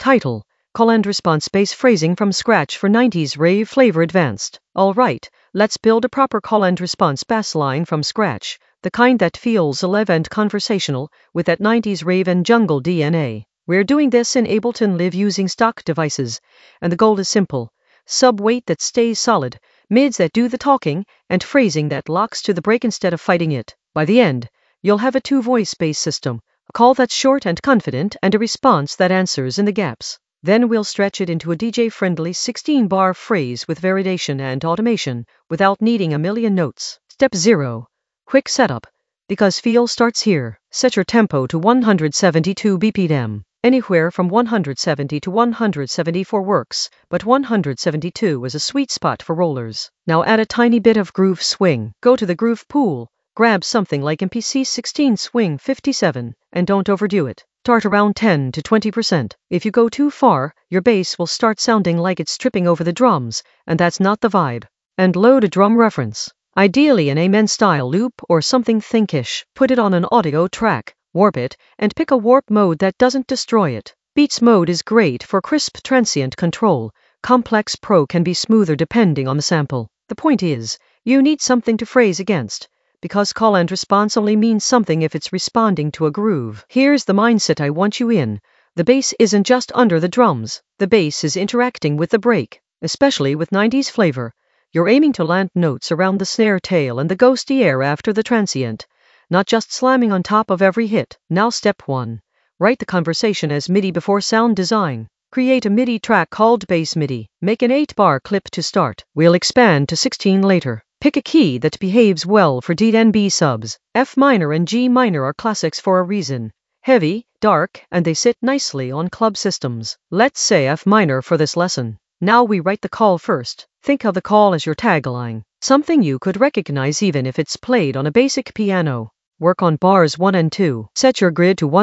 Title: Call and Response Bass Phrasing from Scratch for 90s Rave Flavor Advanced. Alright, let's build a proper call and response bass line from scratch, the kind that feels alive and conversational, with that 90s rave and jungle DNA. We're doing this in Ableton Live using stock devices, and the goal is simple: sub-weight that stays solid, mids that do the talking, and phrasing that locks to the break instead of fighting it. By the end, you'll have a two-voice bass system, a call that's short and confident, and a response that answers in the gaps. Then we'll stretch it into a DJ-friendly 16-bar phrase with variation and automation, without needing a million notes. Step 0. Quick setup. Because feel starts here. Set your tempo to 172 BPM. Anywhere from 170 to 174 works, but 172 is a sweet spot for rollers. Now add a tiny bit of groove swing. Go to the groove pool, grab something like MPC 16 Swing 57, and don't overdo it. Start around 10 to 20%. If you go too far, your bass will start sounding like it's tripping over the drums, and that's not the vibe. And load a drum reference. Ideally an Amen-style loop or something thinkish. Put it on an audio track, warp it, and pick a warp mode that doesn't destroy it. Beats mode is great for crisp transient control. Complex Pro can be smoother depending on the sample. The point is, you need something to phrase against, because call and response only means something if it's responding to a groove. Here's the mindset I want you in. The bass isn't just under the drums. The bass is interacting with the break, especially with 90s flavor. You're aiming to land notes around the snare tail and the ghosty air after the transient, not just slamming on top of every hit. Now step 1. Write the conversation as MIDI before sound design. Create a MIDI track called Bass MIDI. Make an 8-bar clip to start. We'll expand to 16 later. Pick a key that behaves well for D&B subs. F minor and G minor are classics for a reason. Heavy, dark, and they sit nicely on club systems. Let's say F minor for this lesson. Now we write the call first. Think of the call as your tagline, something you could recognize even if it's played on a basic piano. Work on bars 1 and 2. Set your grid to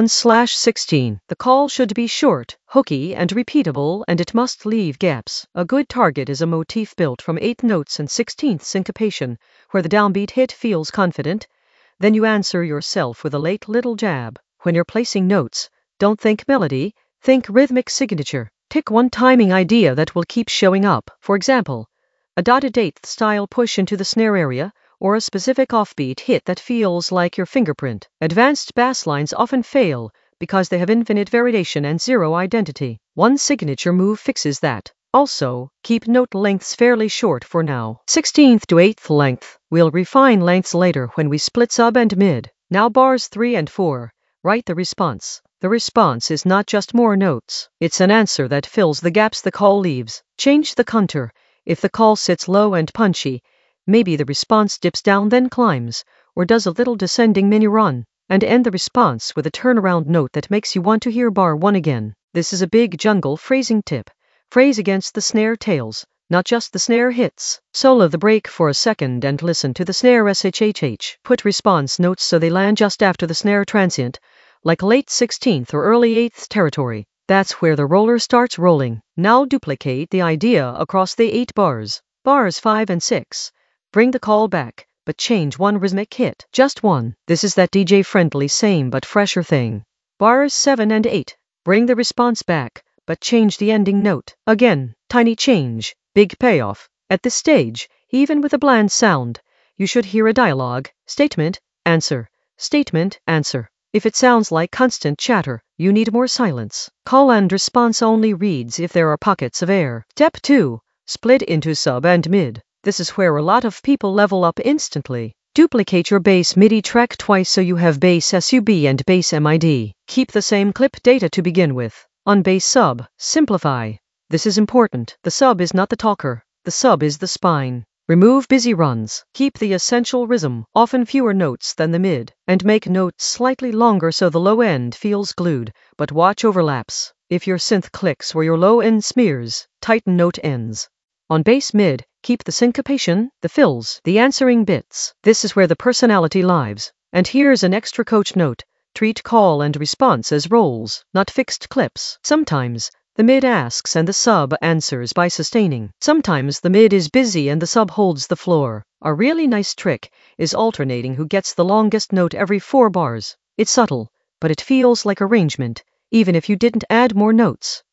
1/16. The call should be short, hooky, and repeatable, and it must leave gaps. A good target is a motif built from 8 notes and 16th syncopation, where the downbeat hit feels confident. Then you answer yourself with a late little jab. When you're placing notes, don't think melody, think rhythmic signature. Pick one timing idea that will keep showing up. For example, a dotted 8th style push into the snare area, or a specific offbeat hit that feels like your fingerprint. Advanced bass lines often fail because they have infinite variation and zero identity. One signature move fixes that. Also, keep note lengths fairly short for now. 16th to 8th length. We'll refine lengths later when we split sub and mid. Now bars 3 and 4. Write the response. The response is not just more notes. It's an answer that fills the gaps the call leaves. Change the contour. If the call sits low and punchy, maybe the response dips down then climbs, or does a little descending mini run, and end the response with a turnaround note that makes you want to hear bar 1 again. This is a big jungle phrasing tip. Phrase against the snare tails, not just the snare hits. Solo the break for a second and listen to the snare SHHH. Put response notes so they land just after the snare transient, like late 16th or early 8th territory. That's where the roller starts rolling. Now duplicate the idea across the 8 bars. Bars 5 and 6. Bring the call back, but change one rhythmic hit. Just one. This is that DJ-friendly same but fresher thing. Bars 7 and 8. Bring the response back, but change the ending note. Again, tiny change, big payoff. At this stage, even with a bland sound, you should hear a dialogue. Statement, answer. Statement, answer. If it sounds like constant chatter, you need more silence. Call and response only reads if there are pockets of air. Step 2. Split into sub and mid. This is where a lot of people level up instantly. Duplicate your bass MIDI track twice so you have bass sub and bass mid. Keep the same clip data to begin with. On bass sub, simplify. This is important. The sub is not the talker. The sub is the spine. Remove busy runs. Keep the essential rhythm, often fewer notes than the mid, and make notes slightly longer so the low end feels glued, but watch overlaps. If your synth clicks or your low end smears, tighten note ends. On bass mid, keep the syncopation, the fills, the answering bits. This is where the personality lives. And here's an extra coach note. Treat call and response as rolls, not fixed clips. Sometimes, the mid asks and the sub answers by sustaining. Sometimes the mid is busy and the sub holds the floor. A really nice trick is alternating who gets the longest note every 4 bars. It's subtle, but it feels like arrangement, even if you didn't add more notes.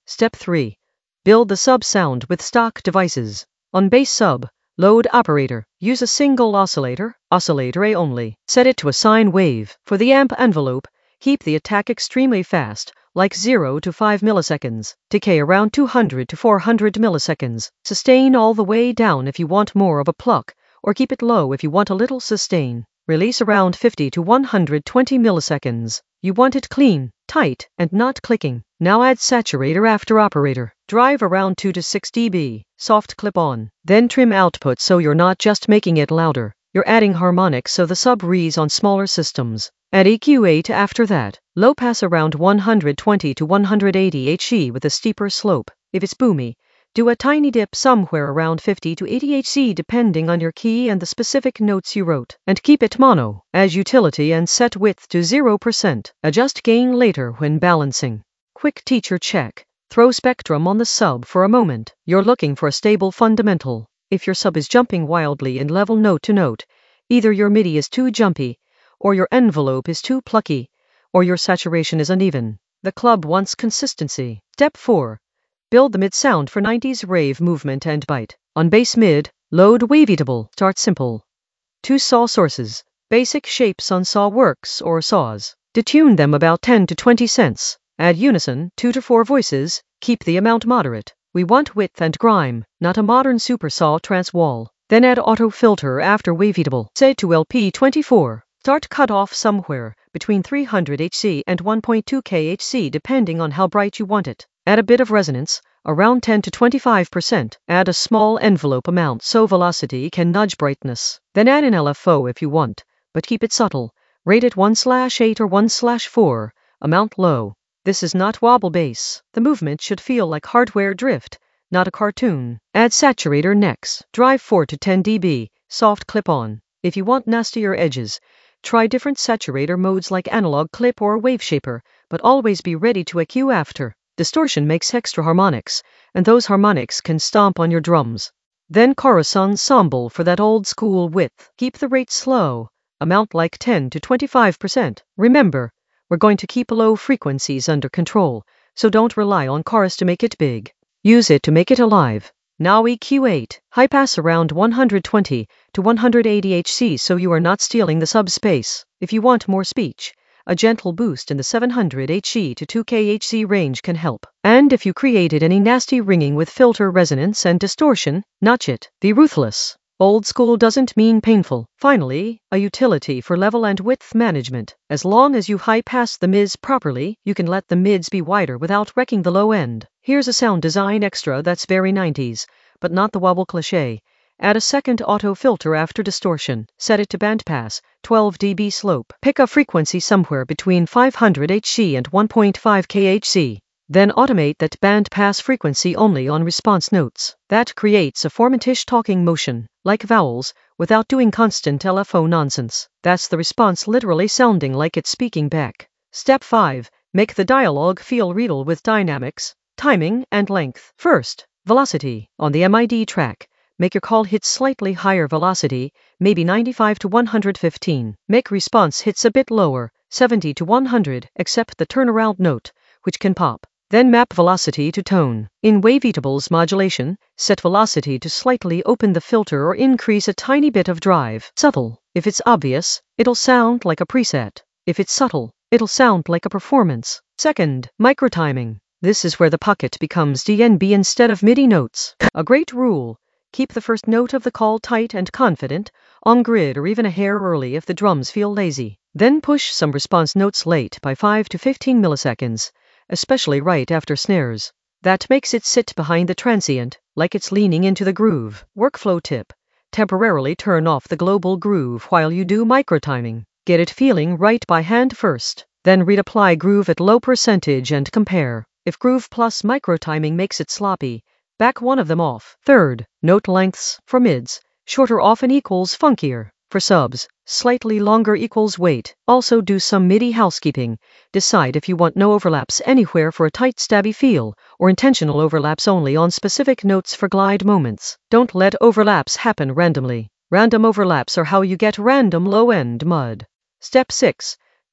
Step 3. Build the sub sound with stock devices. On bass sub, load operator. Use a single oscillator, oscillator A only. Set it to a sine wave. For the amp envelope, keep the attack extremely fast, like 0 to 5 milliseconds. Decay around 200 to 400 milliseconds. Sustain all the way down if you want more of a pluck, or keep it low if you want a little sustain. Release around 50 to 120 milliseconds. You want it clean, tight, and not clicking. Now add saturator after operator. Drive around 2 to 6 dB, soft clip on. Then trim output so you're not just making it louder. You're adding harmonics so the sub reads on smaller systems. Add EQ8 after that. Low pass around 120 to 180 Hz with a steeper slope. If it's boomy, do a tiny dip somewhere around 50 to 80 Hz depending on your key and the specific notes you wrote. And keep it mono, as utility, and set width to 0%. Adjust gain later when balancing. Quick teacher check. Throw spectrum on the sub for a moment. You're looking for a stable fundamental. If your sub is jumping wildly in level note to note, either your MIDI is too jumpy, or your envelope is too plucky, or your saturation is uneven. The club wants consistency. Step 4. Build the mid sound for 90s rave movement and bite. On bass mid, load Waveatable. Start simple. 2 saw sources. Basic shapes on SawWorks or saws. Detune them about 10 to 20 cents. Add unison, 2 to 4 voices. Keep the amount moderate. We want width and grime, not a modern super saw trance wall. Then add auto filter after Waveatable. Set to LP24. Start cutoff somewhere between 300 Hz and 1.2 kHz depending on how bright you want it. Add a bit of resonance, around 10 to 25%. Add a small envelope amount so velocity can nudge brightness. Then add an LFO if you want, but keep it subtle. Rate it 1/8 or 1/4, amount low. This is not wobble bass. The movement should feel like hardware drift, not a cartoon. Add saturator next. Drive 4 to 10 dB, soft clip on. If you want nastier edges, try different saturator modes like analog clip or wave shaper, but always be ready to EQ after. Distortion makes extra harmonics, and those harmonics can stomp on your drums. Then chorus ensemble for that old school width. Keep the rate slow, amount like 10 to 25%. Remember, we're going to keep low frequencies under control, so don't rely on chorus to make it big. Use it to make it alive. Now EQ8, high pass around 120 to 180 Hz so you are not stealing the subspace. If you want more speech, a gentle boost in the 700 Hz to 2 kHz range can help. And if you created any nasty ringing with filter resonance and distortion, notch it. Be ruthless. Old school doesn't mean painful. Finally, a utility for level and width management. As long as you high pass the mids properly, you can let the mids be wider without wrecking the low end. Here's a sound design extra that's very 90s, but not the wobble cliché. Add a second auto filter after distortion. Set it to bandpass, 12 dB slope. Pick a frequency somewhere between 500 Hz and 1.5 kHz. Then automate that bandpass frequency only on response notes. That creates a formatish talking motion, like vowels, without doing constant LFO nonsense. That's the response literally sounding like it's speaking back. Step 5. Make the dialogue feel real with dynamics, timing, and length. First, velocity. On the MID track, make your call hits slightly higher velocity, maybe 95 to 115. Make response hits a bit lower, 70 to 100, except the turnaround note, which can pop. Then map velocity to tone. In Waveatable's modulation, set velocity to slightly open the filter or increase a tiny bit of drive. Subtle. If it's obvious, it'll sound like a preset. If it's subtle, it'll sound like a performance. Second, microtiming. This is where the pocket becomes DNB instead of MIDI notes. A great rule. Keep the first note of the call tight and confident, on grid or even a hair early if the drums feel lazy. Then push some response notes late by 5 to 15 milliseconds, especially right after snares. That makes it sit behind the transient, like it's leaning into the groove. Workflow tip. Temporarily turn off the global groove while you do microtiming. Get it feeling right by hand first. Then reapply groove at low percentage and compare. If groove plus microtiming makes it sloppy, back one of them off. Third, note lengths. For mids, shorter often equals funkier. For subs, slightly longer equals weight. Also do some MIDI housekeeping. Decide if you want no overlaps anywhere for a tight stabby feel, or intentional overlaps only on specific notes for glide moments. Don't let overlaps happen randomly. Random overlaps are how you get random low-end mud. Step 6.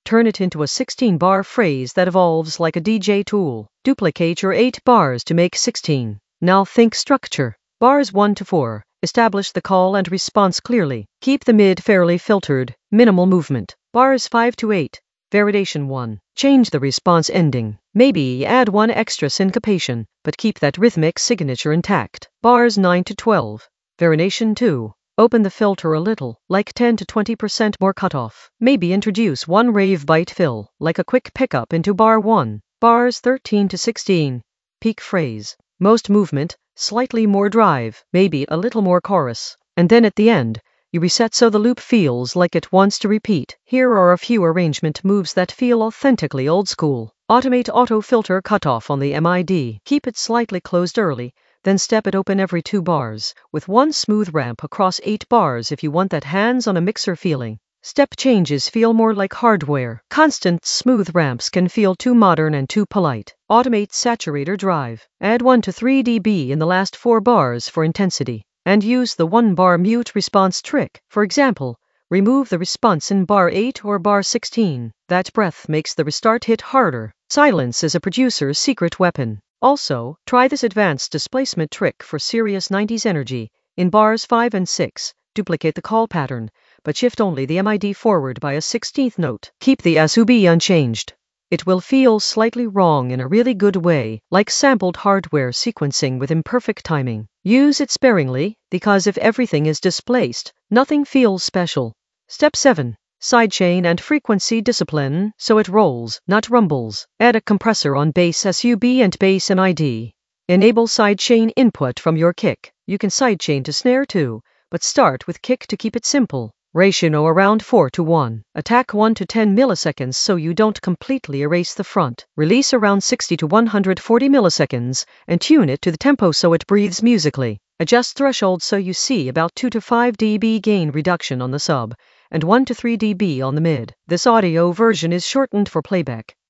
turn it into a 16-bar phrase that evolves like a DJ tool. Duplicate your 8 bars to make 16. Now think structure. Bars 1 to 4. Establish the call and response clearly. Keep the mid fairly filtered, minimal movement. Bars 5 to 8. Variation 1. Change the response ending. Maybe add one extra syncopation, but keep that rhythmic signature intact. Bars 9 to 12. Variation 2. Open the filter a little, like 10 to 20% more cutoff. Maybe introduce one rave bite fill, like a quick pickup into bar 1. Bars 13 to 16. Peak phrase. Most movement, slightly more drive, maybe a little more chorus. And then at the end, you reset so the loop feels like it wants to repeat. Here are a few arrangement moves that feel authentically old school. Automate auto filter cutoff on the MID. Keep it slightly closed early, then step it open every 2 bars, with one smooth ramp across 8 bars if you want that hands on a mixer feeling. Step changes feel more like hardware. Constant smooth ramps can feel too modern and too polite. Automate saturator drive. Add 1 to 3 dB in the last 4 bars for intensity. And use the 1-bar mute response trick. For example, remove the response in bar 8 or bar 16. That breath makes the restart hit harder. Silence is a producer's secret weapon. Also, try this advanced displacement trick for serious 90s energy. In bars 5 and 6, duplicate the call pattern, but shift only the MID forward by a 16th note. Keep the SUB unchanged. It will feel slightly wrong in a really good way, like sampled hardware sequencing with imperfect timing. Use it sparingly, because if everything is displaced, nothing feels special. Step 7. Sidechain and frequency discipline, so it rolls, not rumbles. Add a compressor on bass SUB and bass MID. Enable sidechain input from your kick. You can sidechain to snare too, but start with kick to keep it simple. Ratio around 4 to 1. Attack 1 to 10 milliseconds so you don't completely erase the front. Release around 60 to 140 milliseconds, and tune it to the tempo so it breathes musically. Adjust threshold so you see about 2 to 5 dB gain reduction on the sub, and 1 to 3 dB on the mid. This audio version is shortened for playback.